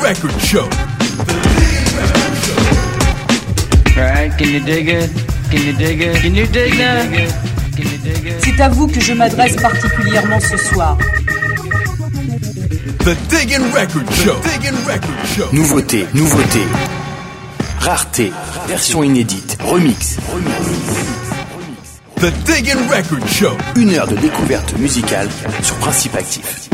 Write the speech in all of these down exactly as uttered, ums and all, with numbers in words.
Record Show. Right, can you dig it? Can you dig it? Can you dig it? Can you dig it? C'est à vous que je m'adresse particulièrement ce soir. The Diggin' Record Show. The Diggin' Record Show. Nouveauté, nouveauté. Rareté, version inédite, remix. The Diggin' Record Show. Une heure de découverte musicale sur Principe Actif.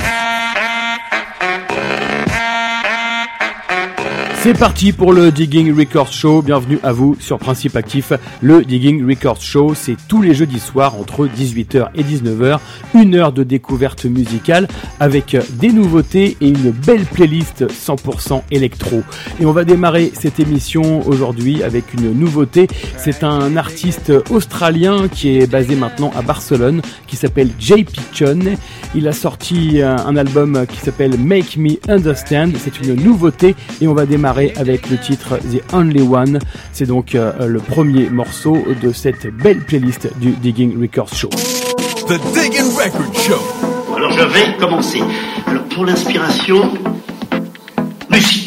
C'est parti pour le Digging Records Show, bienvenue à vous sur Principe Actif. Le Digging Records Show, c'est tous les jeudis soirs entre dix-huit heures et dix-neuf heures, une heure de découverte musicale avec des nouveautés et une belle playlist cent pour cent électro. Et on va démarrer cette émission aujourd'hui avec une nouveauté, c'est un artiste australien qui est basé maintenant à Barcelone, qui s'appelle J P Chon. Il a sorti un album qui s'appelle Make Me Understand, c'est une nouveauté et on va démarrer avec le titre The Only One. C'est donc euh, le premier morceau de cette belle playlist du Digging Records Show. The Digging Record Show. Alors je vais commencer. Alors pour l'inspiration, musique.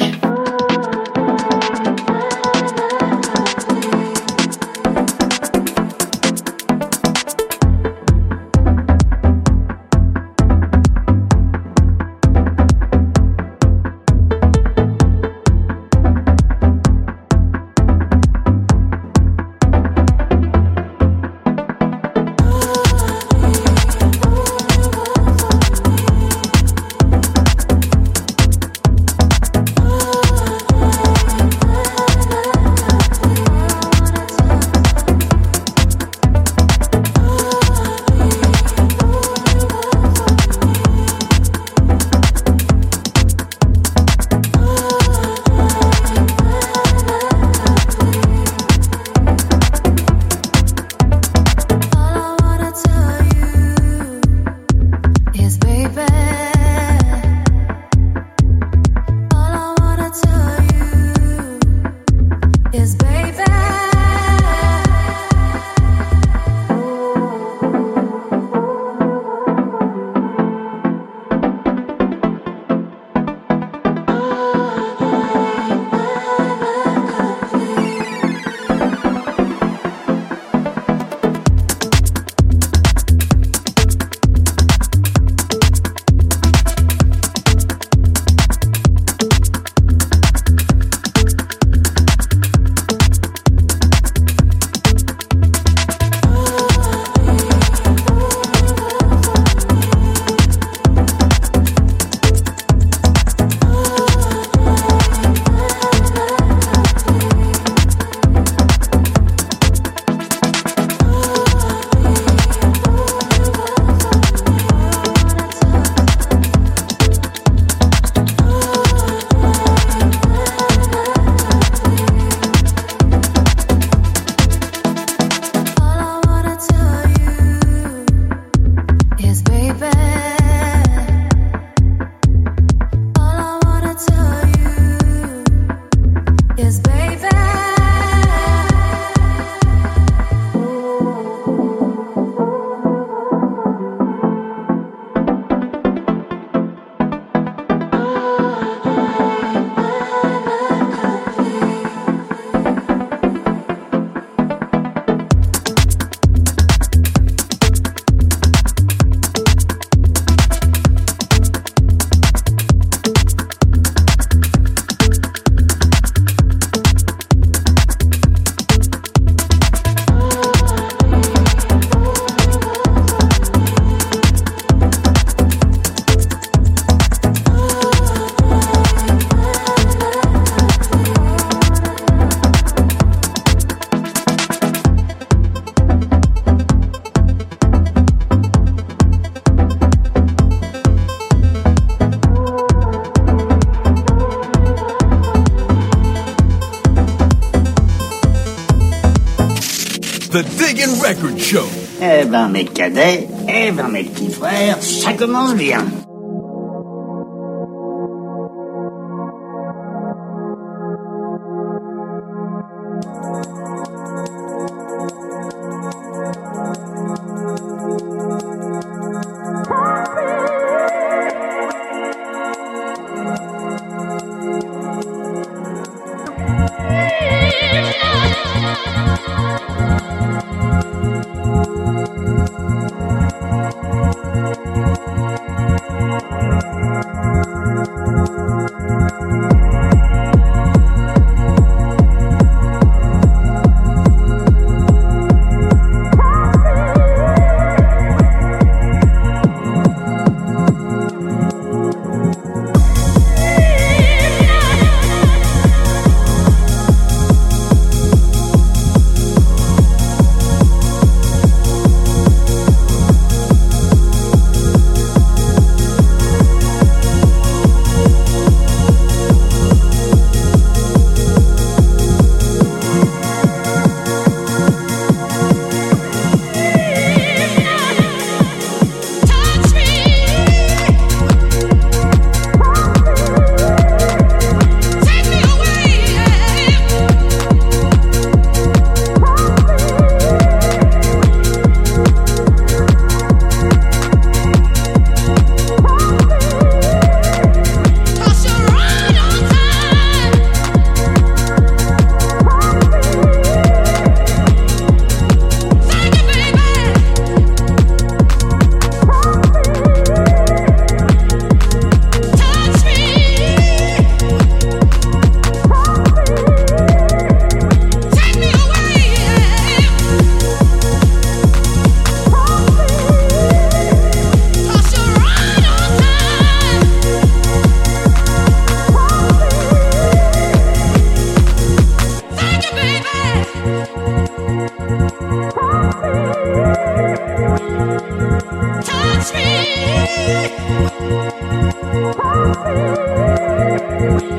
The Diggin' Record Show. Eh ben mes cadets, eh ben mes petits frères, ça commence bien.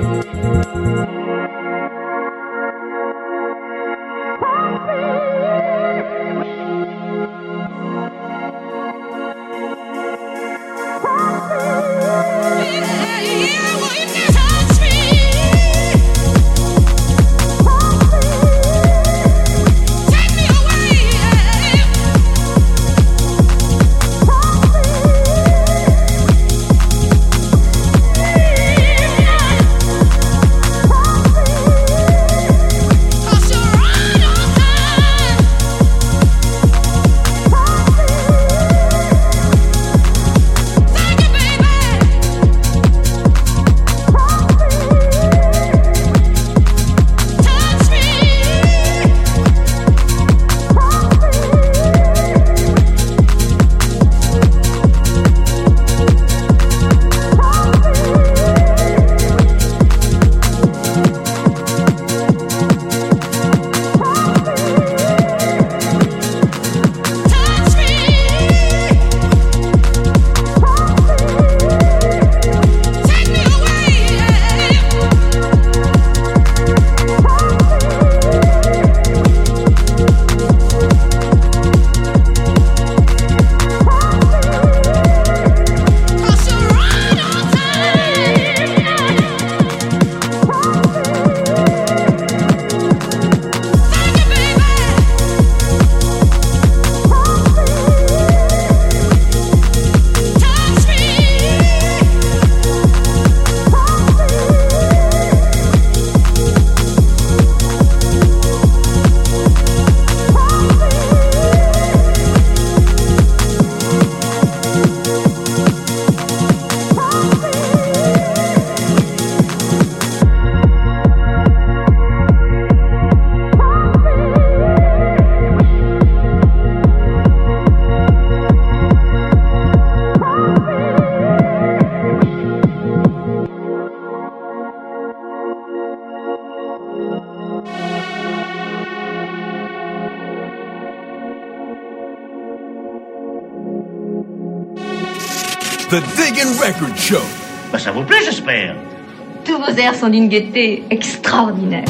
The Diggin' Record Show. Bah, ça vous plaît, j'espère. Tous vos airs sont d'une gaieté extraordinaire.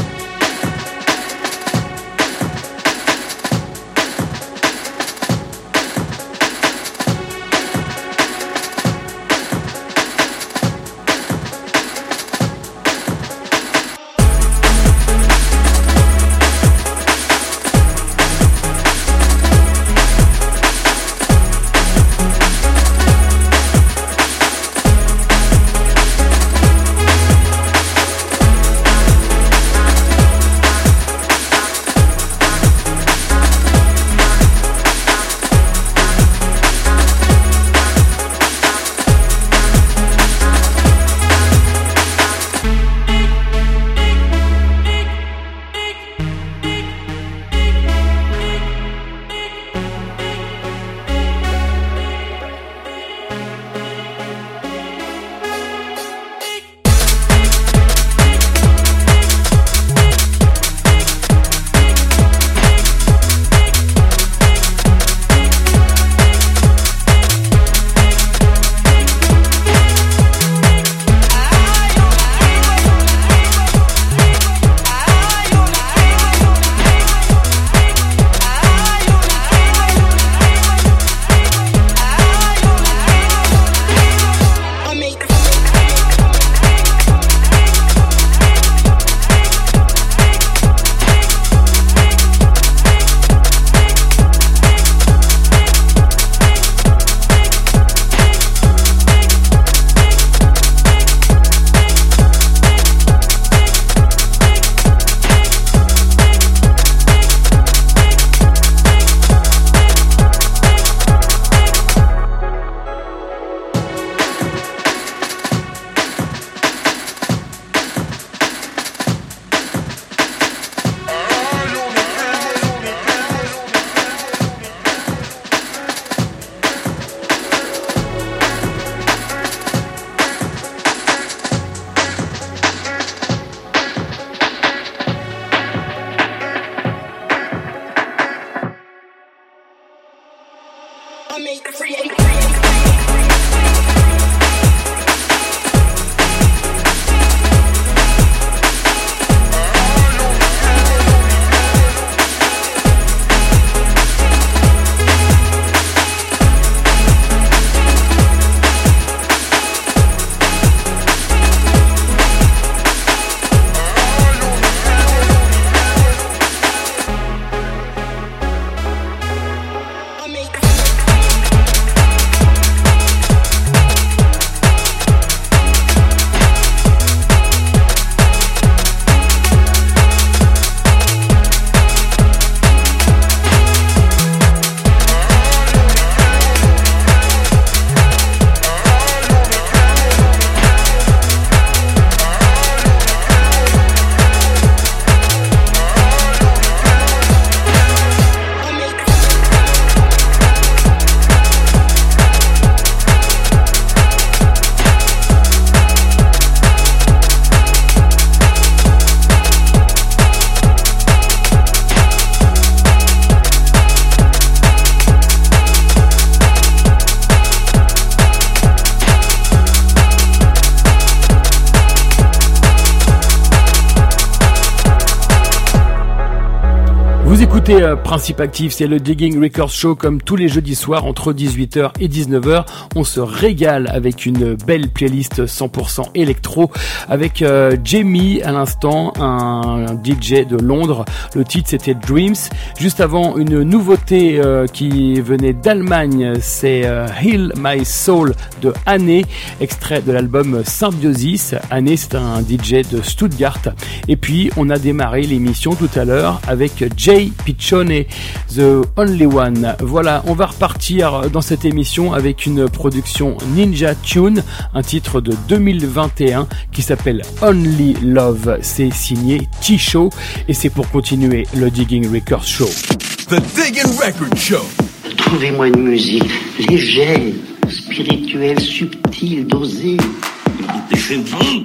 Vous écoutez euh, Principe Actif, c'est le Digging Records Show comme tous les jeudis soirs entre dix-huit heures et dix-neuf heures. On se régale avec une belle playlist cent pour cent électro avec euh, Jamie à l'instant, un, un D J de Londres. Le titre c'était Dreams. Juste avant, une nouveauté euh, qui venait d'Allemagne, c'est euh, Heal My Soul de Anne, extrait de l'album Symbiosis. Anne, c'est un D J de Stuttgart. Et puis on a démarré l'émission tout à l'heure avec Jay Piccione, The Only One. Voilà, on va repartir dans cette émission avec une production Ninja Tune, un titre de deux mille vingt et un qui s'appelle Only Love. C'est signé T-Show et c'est pour continuer le Digging Records Show. The Digging Record Show. Trouvez-moi une musique légère, spirituelle, subtile, dosée. Dépêchez-vous.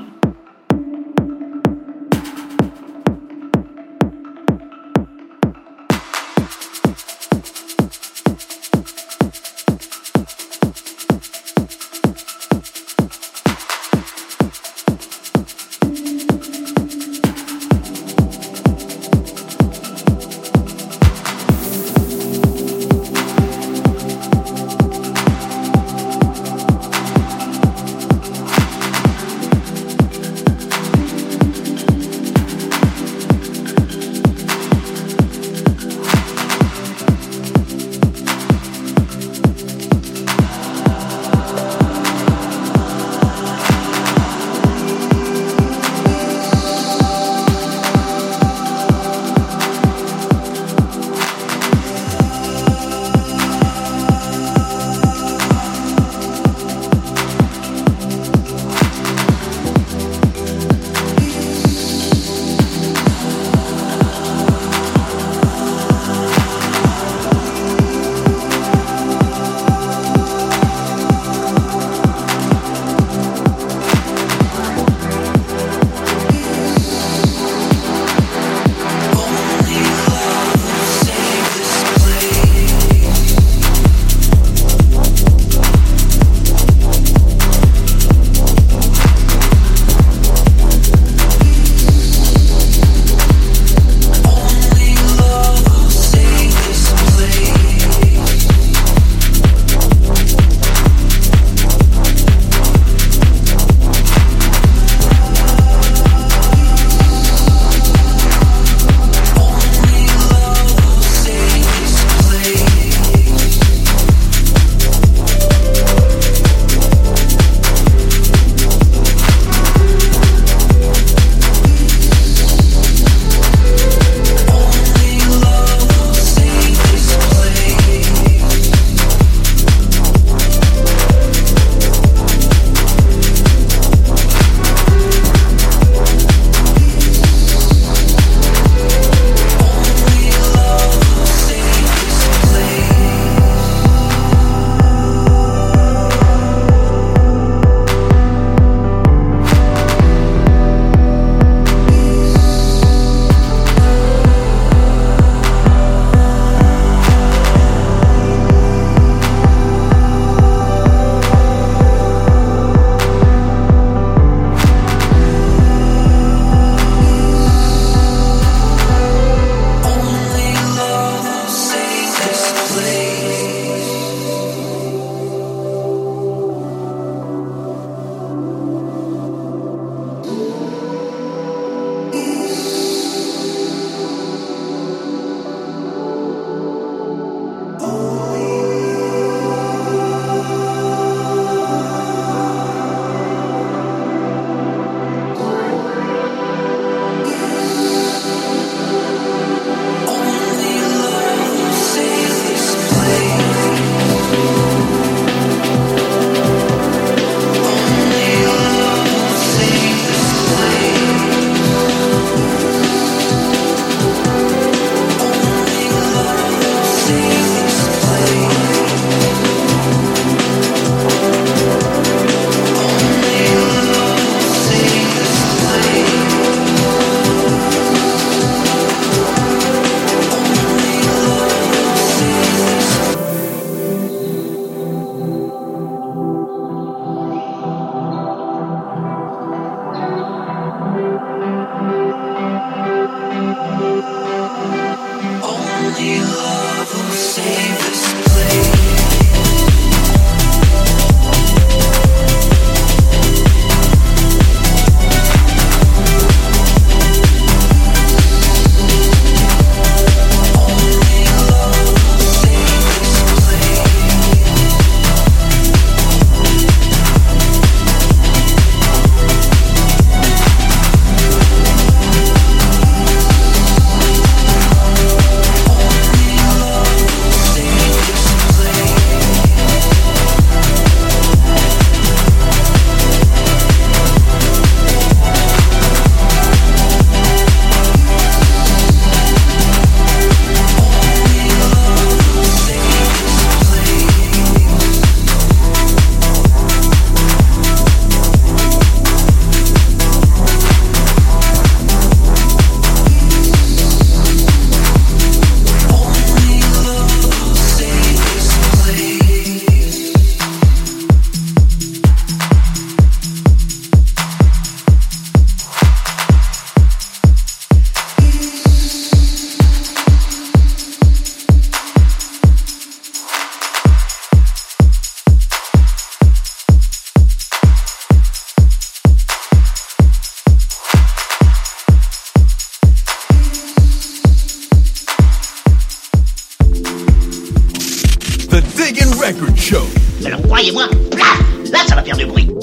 Record Show. Alors croyez-moi, là, là ça va faire du bruit.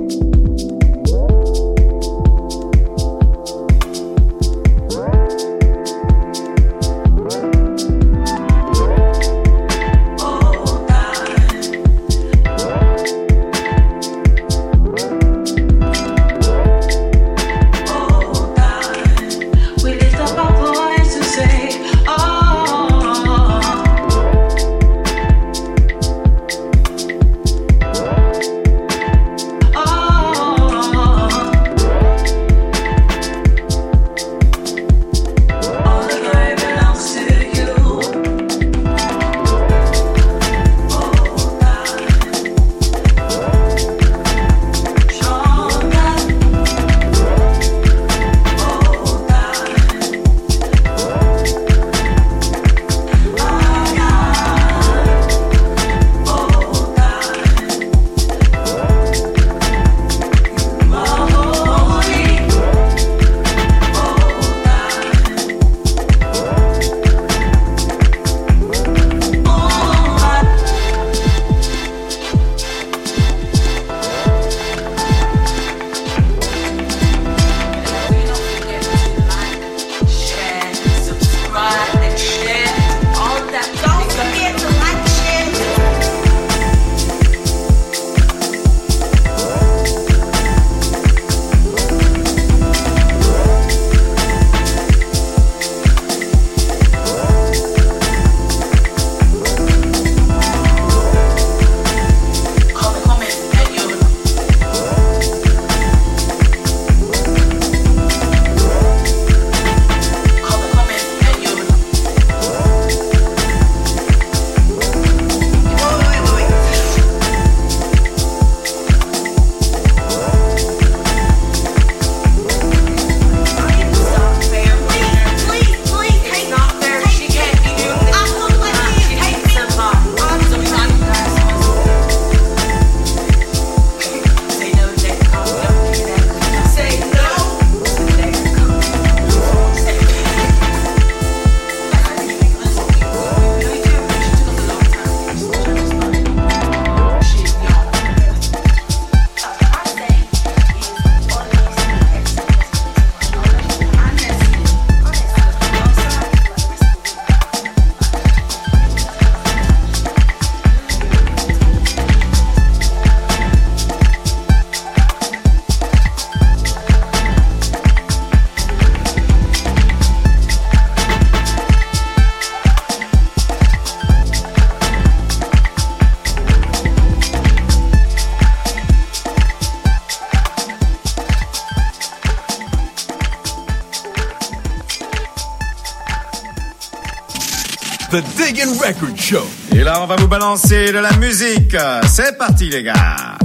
The Diggin' Record Show. Et là, on va vous balancer de la musique. C'est parti, les gars.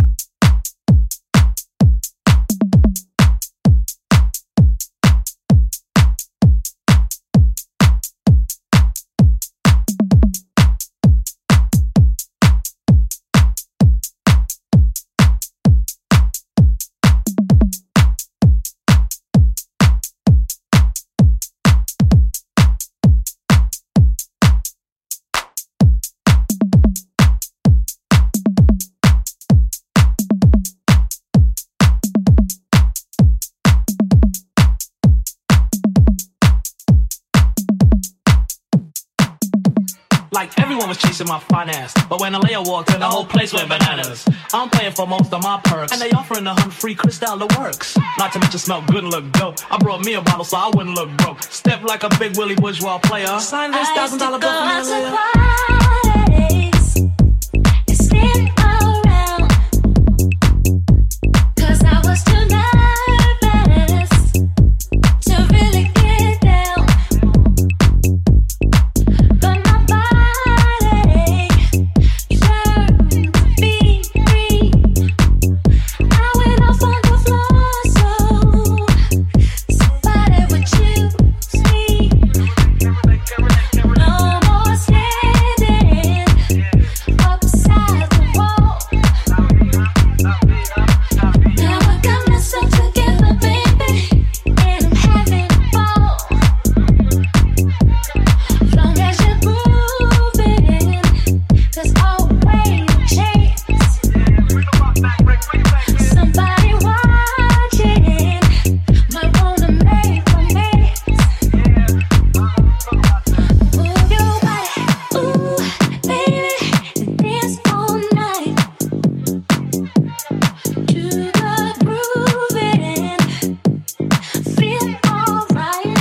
like everyone was chasing my finance. But when Alea walked in, the whole place went bananas. I'm paying for most of my perks, and they offering a hundred free Cristal the works. Not to mention smell good and look dope. I brought me a bottle so I wouldn't look broke. Step like a big Willie bourgeois player. Sign this thousand dollar bill for me, Alea. Stand around, 'cause I was too nervous to really get down. But my body yearned to be free. I went off on the floor so somebody would choose me. No more standing up beside the wall. Now I got myself together, baby, and I'm having a ball. As long as you're grooving, there's always a chance. Somebody watching might wanna make romance. Move your body, ooh, baby, and dance all night to the grooving. Feel alright.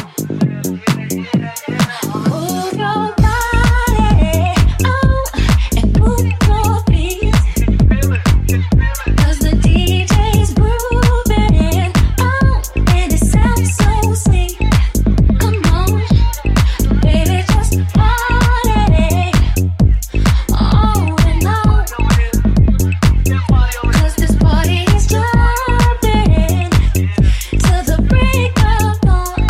Move your body, oh, and move your feet. 'Cause the D J's grooving, oh, and it sounds so sweet. Come on, baby, just party on and on. 'Cause this party is jumping till the break of dawn.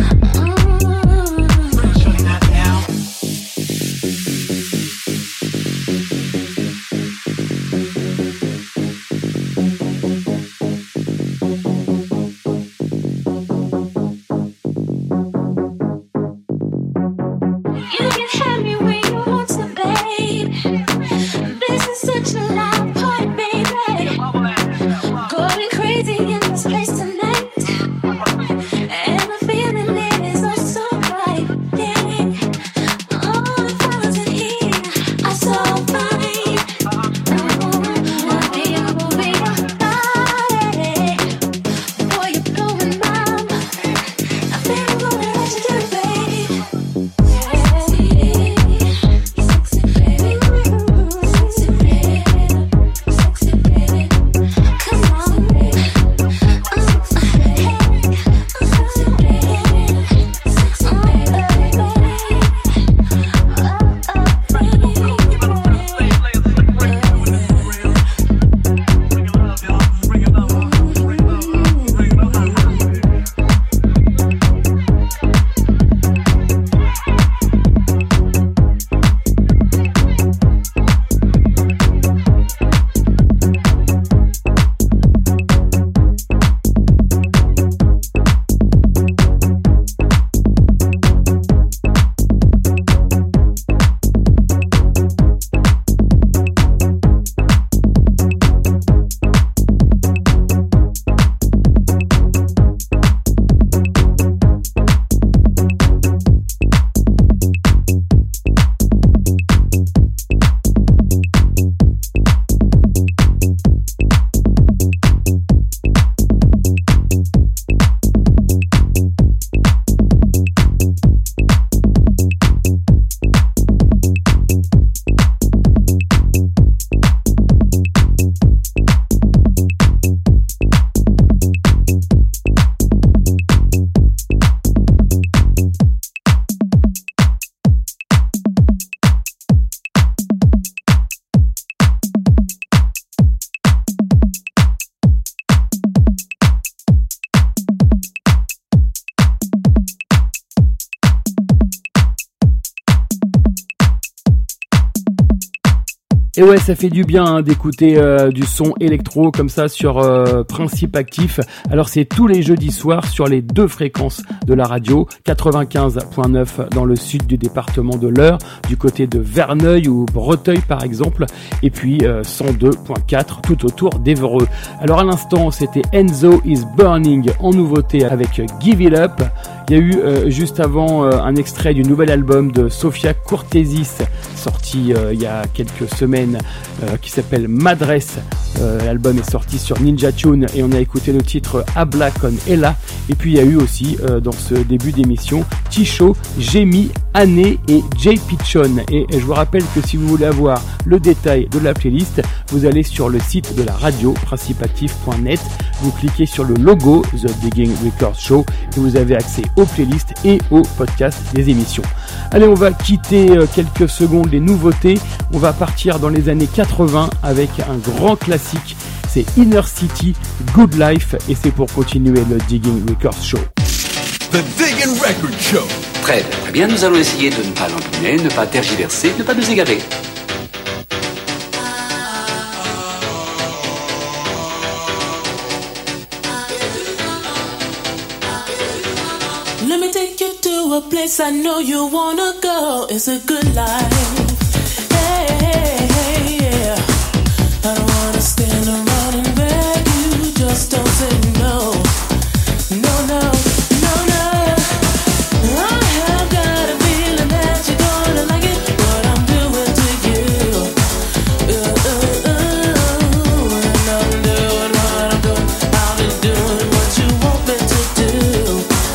You can have me where you want to, babe. This is such a loud party, baby. Going crazy in this place tonight, and the feeling is oh so right. Yeah, all the fellas in here are so fine. Oh, I'll be your, be your body. Boy, you're blowing my mind. I feel I'm gonna let you do it, babe. Sexy baby, sexy baby, sexy baby, sexy baby. Come on, baby. Sexy baby, sexy baby, sexy baby. Et ouais, ça fait du bien hein, d'écouter euh, du son électro comme ça sur euh, Principe Actif. Alors c'est tous les jeudis soirs sur les deux fréquences de la radio, quatre-vingt-quinze virgule neuf dans le sud du département de l'Eure, du côté de Verneuil ou Breteuil par exemple, et puis euh, cent deux virgule quatre tout autour d'Évreux. Alors à l'instant, c'était Enzo is Burning en nouveauté avec Give It Up. Il y a eu euh, juste avant euh, un extrait du nouvel album de Sofia Courtesis, sorti euh, il y a quelques semaines, euh, qui s'appelle Madresse. Euh, l'album est sorti sur Ninja Tune et on a écouté le titre Habla con Ella. Et puis il y a eu aussi euh, dans ce début d'émission Ticho, Jamie, Anne et Jay Pichon. Et, et je vous rappelle que si vous voulez avoir le détail de la playlist, vous allez sur le site de la radio principeactif point net, vous cliquez sur le logo The Digging Records Show et vous avez accès aux playlists et aux podcasts des émissions. Allez, on va quitter euh, quelques secondes les nouveautés. On va partir dans les années quatre-vingts avec un grand classique. C'est Inner City, Good Life, et c'est pour continuer le Digging Records Show. The Digging Records Show. Très bien, très bien, nous allons essayer de ne pas l'empiner, ne pas tergiverser, ne pas nous égarer. Let me take you to a place I know you wanna go. It's a good life. Hey, hey, hey, yeah. I don't wanna stand around and beg you. Just don't say no. No, no, no, no. I have got a feeling that you're gonna like it. What I'm doing to you. Uh, uh, uh. And I'm doing what I'm doing. I'll be doing what you want me to do.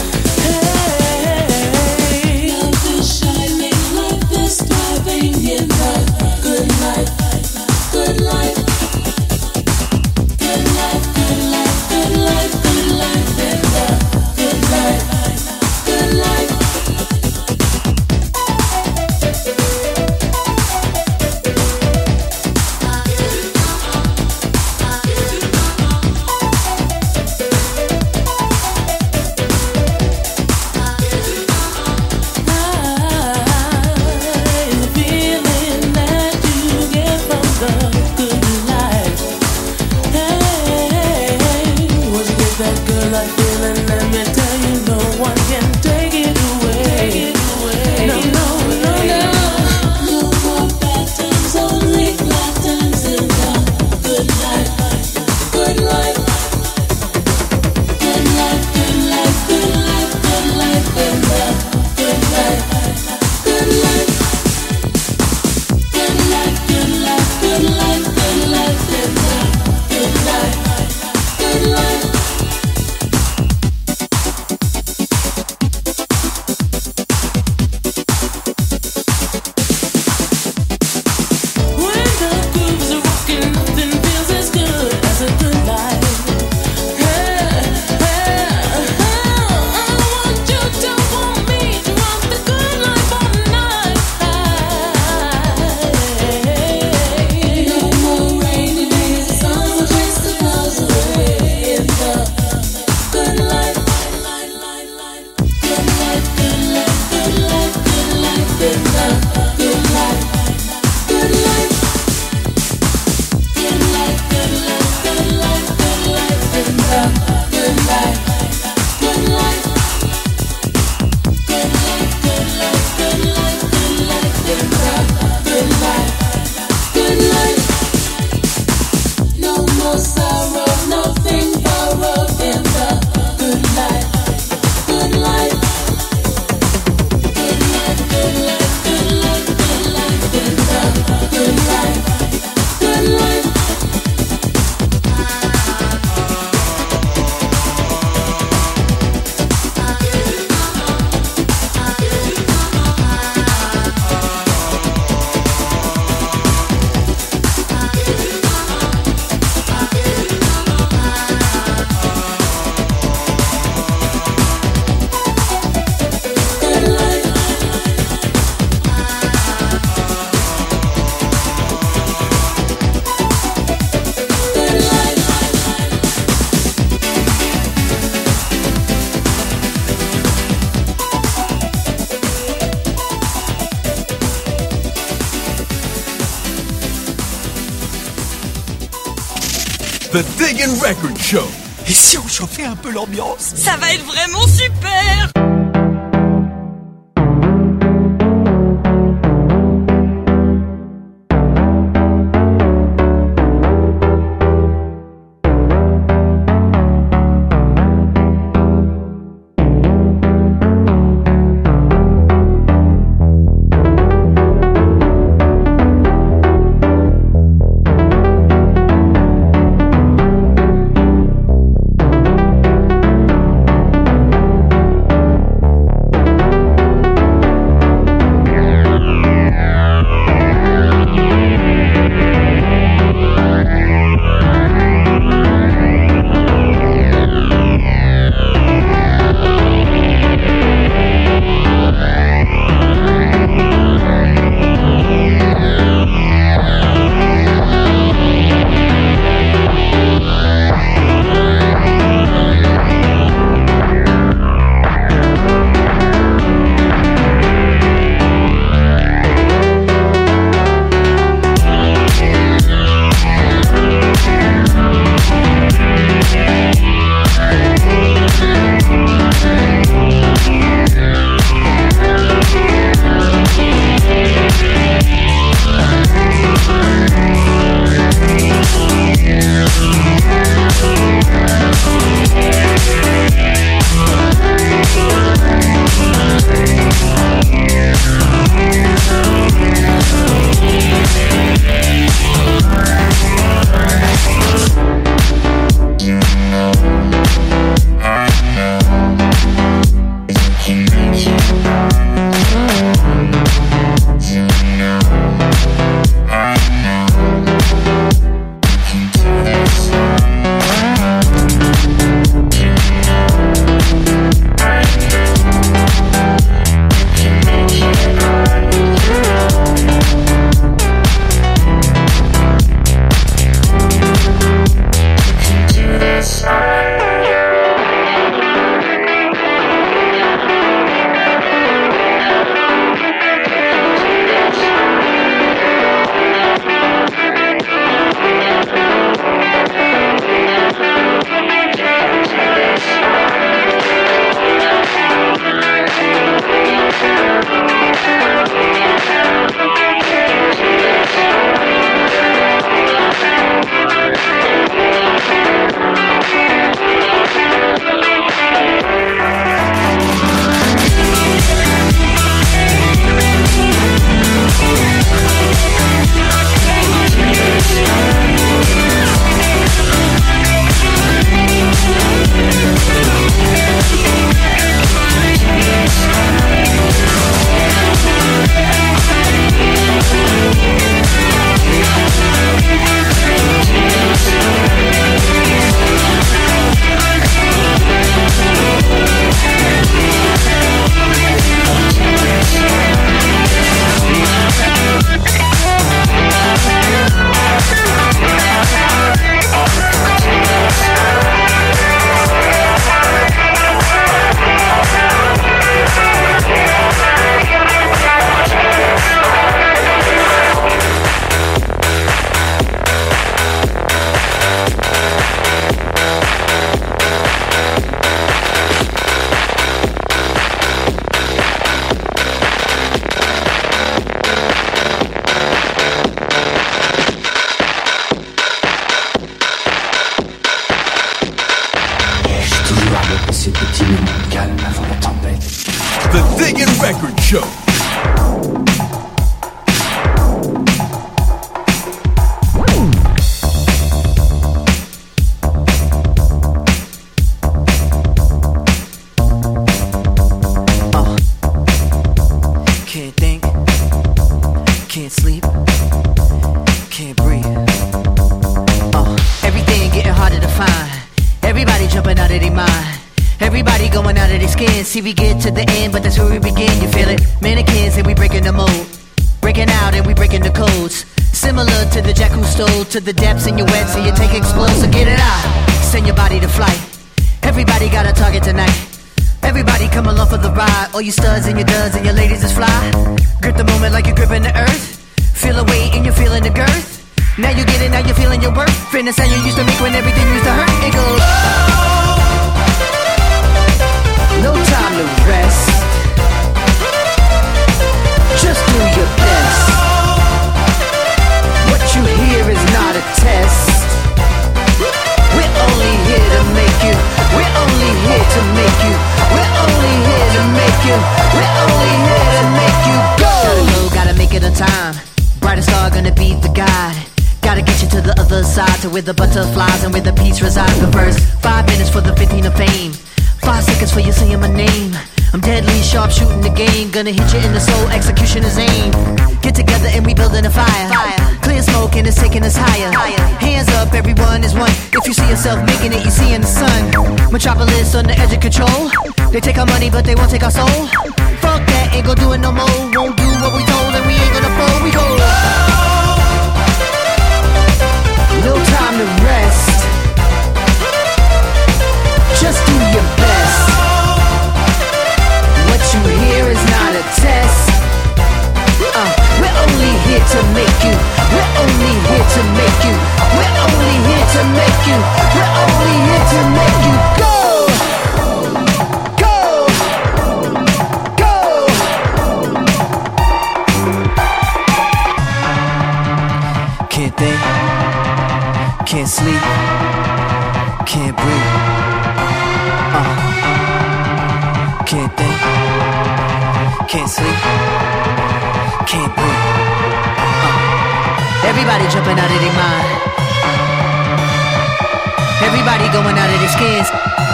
The Diggin' Record Show. Et si on chauffait un peu l'ambiance? Ça va être vraiment super! Digging Record Show. See, we get to the end, but that's where we begin, you feel it? Mannequins and we breaking the mold, breaking out and we breaking the codes. Similar to the jack who stole to the depths in your wet, so you take explode, so get it out. Send your body to flight. Everybody got a target tonight. Everybody come along for the ride. All you studs and your duds and your ladies is fly. Grip the moment like you're gripping the earth. Feel the weight and you're feeling the girth. Now you get it, now you're feeling your worth. Fitness sound you used to make when everything used to hurt. It goes, no time to rest. Just do your best. What you hear is not a test. We're only here to make you. We're only here to make you. We're only here to make you. We're only here to make you go. Gotta go, gotta make it on time. Brightest star gonna be the guide. Gotta get you to the other side, to where the butterflies and where the peace resides. But first, five minutes for the fifteen of fame. Five seconds for you saying my name. I'm deadly sharp shooting the game. Gonna hit you in the soul, execution is aim. Get together and we building a fire. Clear smoke and it's taking us higher. Hands up, everyone is one. If you see yourself making it, you see in the sun. Metropolis on the edge of control. They take our money but they won't take our soul. Fuck that, ain't gon' do it no more. Won't do what we told and we ain't gonna fold. We go, no time to rest. Just do your best. What you hear is not a test. uh, We're only here to make you. We're only here to make you. We're only here to make you. We're only here to make you go. Go. Go. Can't think. Can't sleep. Can't breathe. Uh, can't think, can't sleep, can't breathe. Uh, everybody jumping out of their mind. Everybody going out of their skins.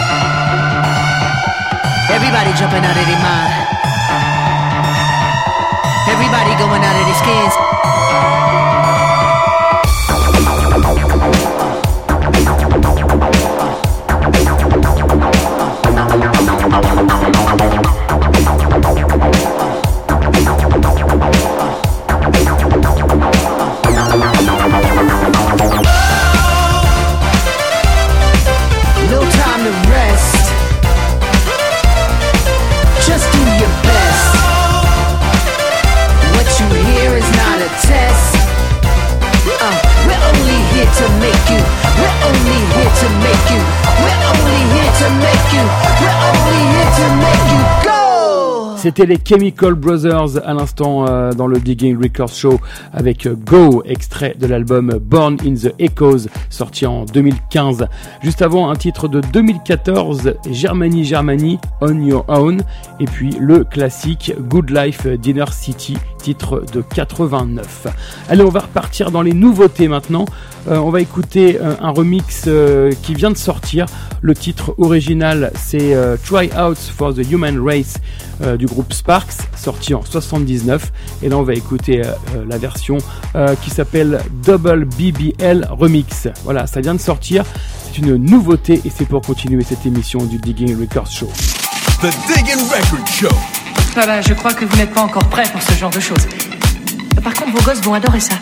Everybody jumping out of their mind. Everybody going out of their skins. C'était les Chemical Brothers à l'instant euh, dans le Digging Records Show avec euh, Go, extrait de l'album Born in the Echoes, sorti en deux mille quinze. Juste avant, un titre de deux mille quatorze, Germany Germany, On Your Own, et puis le classique Good Life Dinner City, titre de quatre-vingt-neuf. Allez, on va repartir dans les nouveautés maintenant. Euh, on va écouter euh, un remix euh, qui vient de sortir. Le titre original, c'est euh, Try Out for the Human Race euh, du groupe Sparks, sorti en soixante-dix-neuf. Et là, on va écouter euh, euh, la version euh, qui s'appelle Double B B L Remix. Voilà, ça vient de sortir. C'est une nouveauté et c'est pour continuer cette émission du Digging Records Show. The Digging Record Show. Voilà, je crois que vous n'êtes pas encore prêts pour ce genre de choses. Par contre, vos gosses vont adorer ça.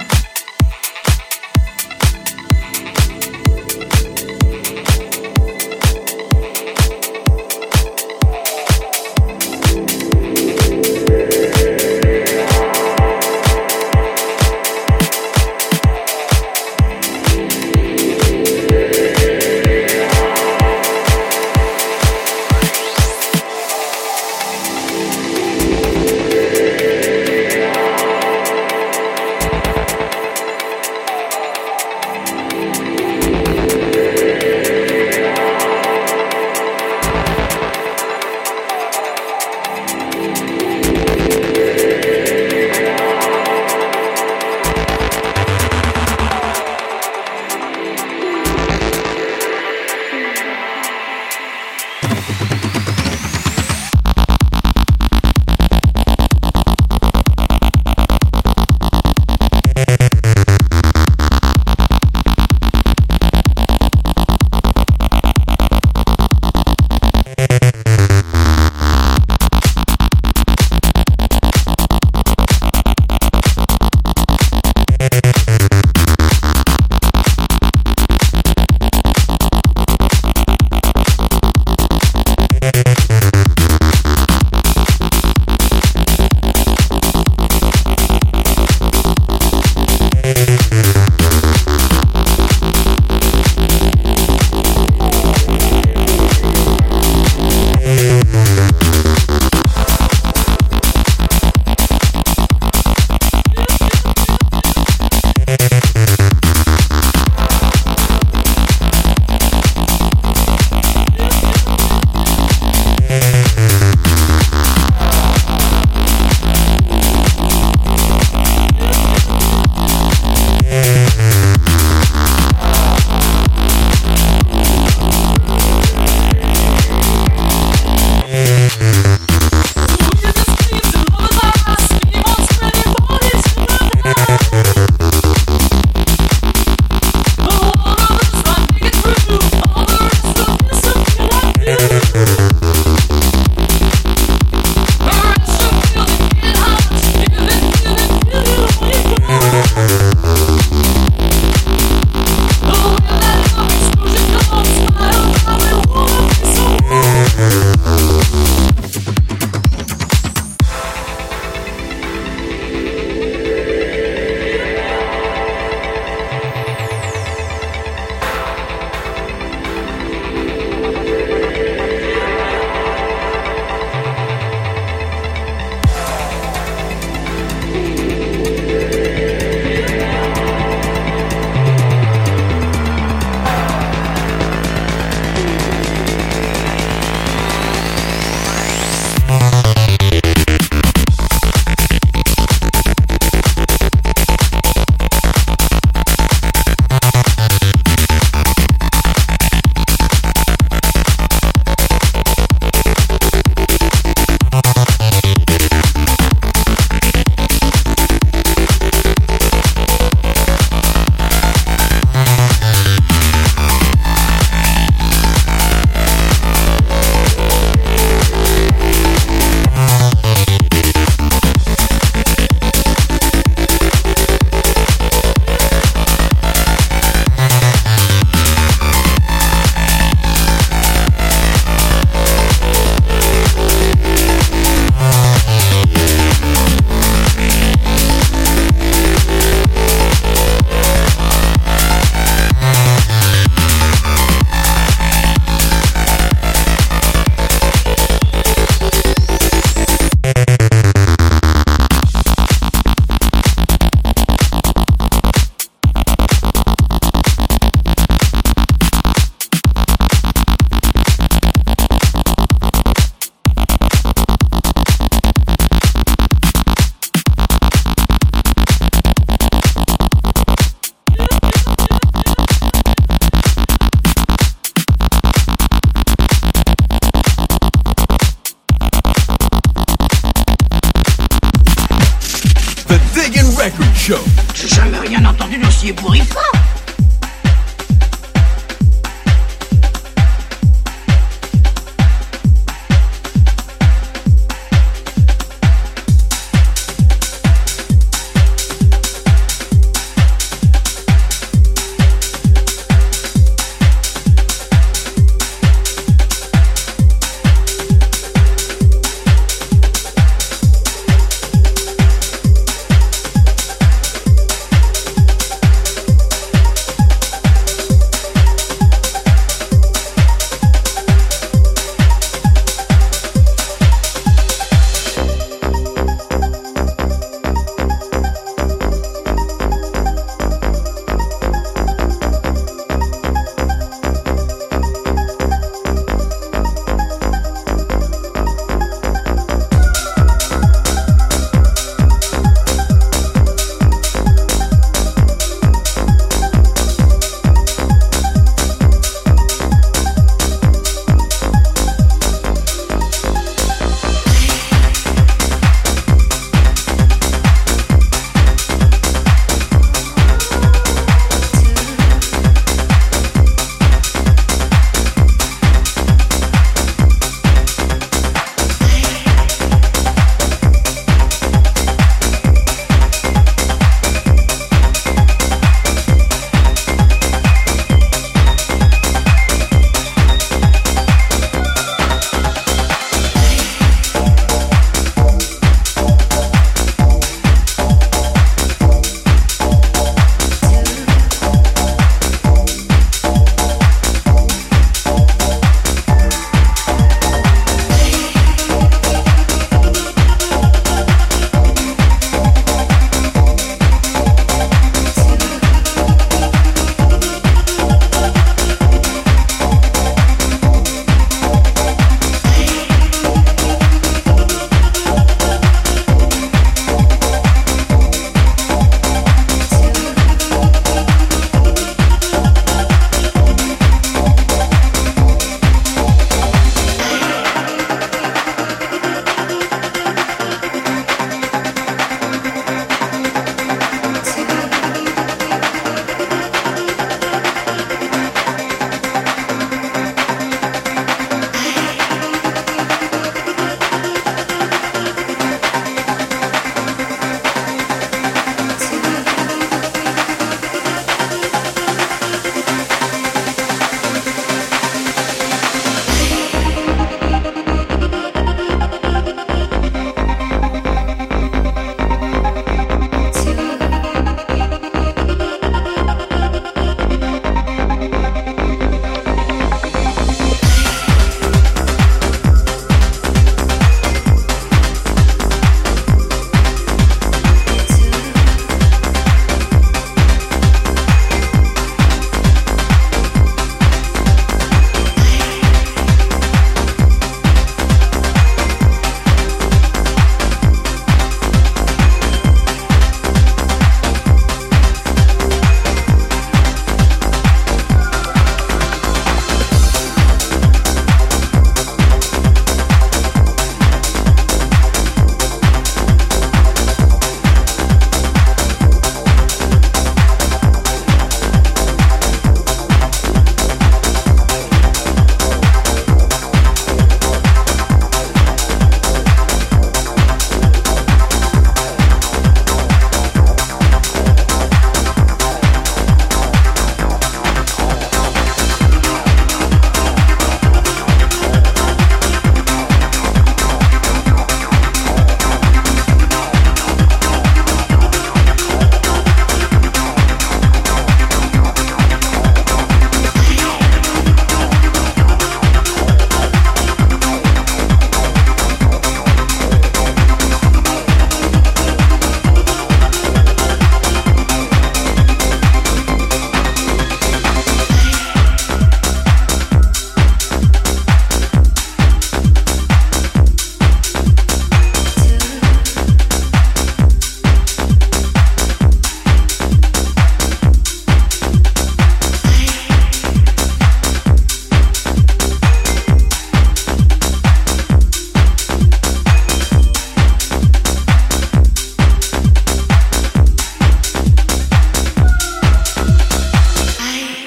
Record Show. J'ai jamais rien entendu d'aussi ébouriffant.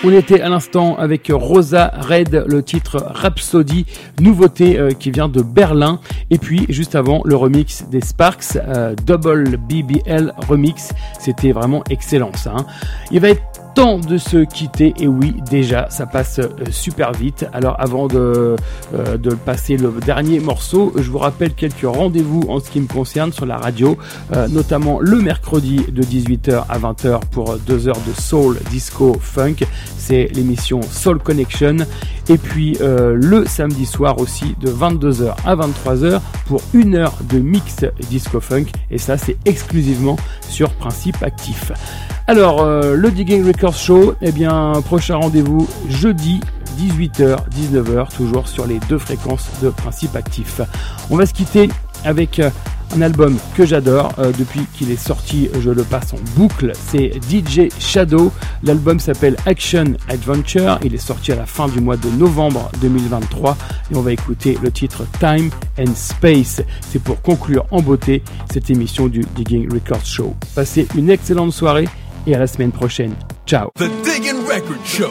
On était à l'instant avec Rosa Red, le titre Rhapsody, nouveauté euh, qui vient de Berlin. Et puis juste avant, le remix des Sparks, euh, Double B B L Remix. C'était vraiment excellent ça. Hein. Il va être temps de se quitter, et oui, déjà, ça passe euh, super vite. Alors avant de, euh, de passer le dernier morceau, je vous rappelle quelques rendez-vous en ce qui me concerne sur la radio, euh, notamment le mercredi de dix-huit heures à vingt heures pour deux heures de soul, disco, funk. C'est l'émission Soul Connection. Et puis euh, le samedi soir aussi de vingt-deux heures à vingt-trois heures pour une heure de mix disco funk. Et ça, c'est exclusivement sur Principe Actif. Alors, euh, le Digging Records Show, eh bien, prochain rendez-vous jeudi, dix-huit heures, dix-neuf heures, toujours sur les deux fréquences de Principe Actif. On va se quitter avec euh, un album que j'adore, euh, depuis qu'il est sorti, je le passe en boucle, c'est D J Shadow, l'album s'appelle Action Adventure, il est sorti à la fin du mois de novembre deux mille vingt-trois, et on va écouter le titre Time and Space. C'est pour conclure en beauté cette émission du Digging Records Show. Passez une excellente soirée, et à la semaine prochaine. Ciao. The Digging Record Show.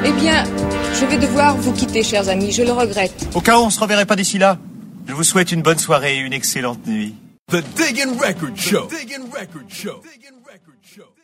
Eh bien, je vais devoir vous quitter, chers amis, je le regrette. Au cas où on se reverrait pas d'ici là, je vous souhaite une bonne soirée et une excellente nuit. The Diggin' Record Show. The Diggin' Record Show. Diggin' Record Show.